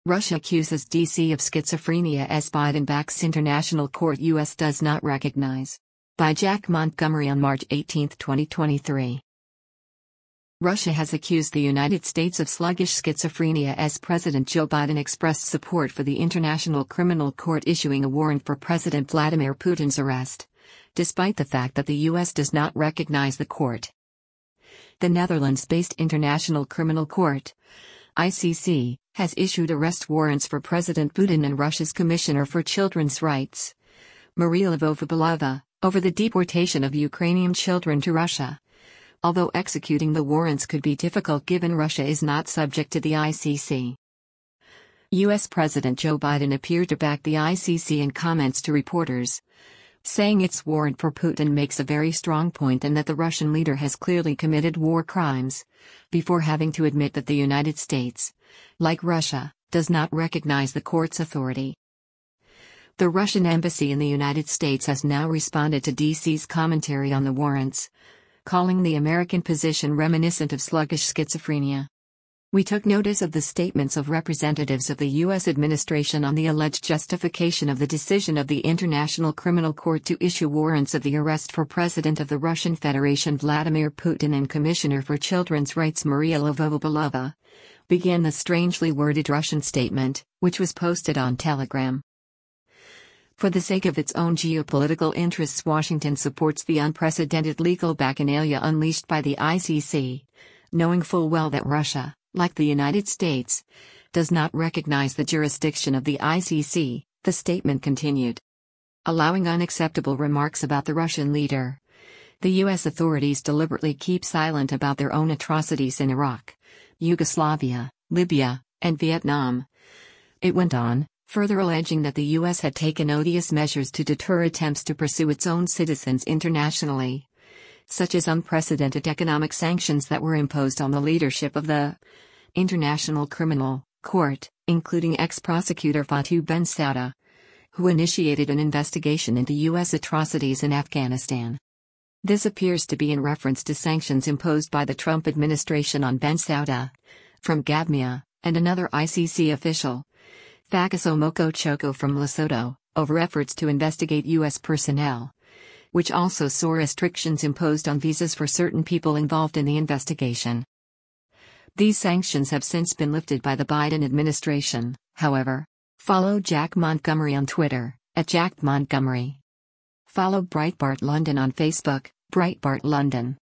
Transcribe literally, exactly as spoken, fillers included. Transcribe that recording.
Russia accuses D C of schizophrenia as Biden backs international court U S does not recognize. By Jack Montgomery on March eighteenth, twenty twenty-three. Russia has accused the United States of sluggish schizophrenia as President Joe Biden expressed support for the International Criminal Court issuing a warrant for President Vladimir Putin's arrest, despite the fact that the U S does not recognize the court. The Netherlands-based International Criminal Court, I C C, has issued arrest warrants for President Putin and Russia's Commissioner for Children's Rights, Maria Lvova-Belova, over the deportation of Ukrainian children to Russia. Although executing the warrants could be difficult given Russia is not subject to the I C C. U S President Joe Biden appeared to back the I C C in comments to reporters, saying its warrant for Putin makes a very strong point and that the Russian leader has clearly committed war crimes, before having to admit that the United States, like Russia, does not recognize the court's authority. The Russian embassy in the United States has now responded to D C's commentary on the warrants, calling the American position reminiscent of sluggish schizophrenia. We took notice of the statements of representatives of the U S administration on the alleged justification of the decision of the International Criminal Court to issue warrants of the arrest for President of the Russian Federation Vladimir Putin and Commissioner for Children's Rights Maria Lvova-Belova, began the strangely worded Russian statement, which was posted on Telegram. For the sake of its own geopolitical interests, Washington supports the unprecedented legal bacchanalia unleashed by the I C C, knowing full well that Russia, like the United States, does not recognize the jurisdiction of the I C C, the statement continued. Allowing unacceptable remarks about the Russian leader, the U S authorities deliberately keep silent about their own atrocities in Iraq, Yugoslavia, Libya, and Vietnam. It went on, further alleging that the U S had taken odious measures to deter attempts to pursue its own citizens internationally, such as unprecedented economic sanctions that were imposed on the leadership of the International Criminal Court, including ex-prosecutor Fatou Bensouda, who initiated an investigation into U S atrocities in Afghanistan. This appears to be in reference to sanctions imposed by the Trump administration on Bensouda, from Gambia, and another I C C official, Fakasomoko Choko from Lesotho, over efforts to investigate U S personnel, which also saw restrictions imposed on visas for certain people involved in the investigation. These sanctions have since been lifted by the Biden administration, however. Follow Jack Montgomery on Twitter, at Jack Montgomery. Follow Breitbart London on Facebook, Breitbart London.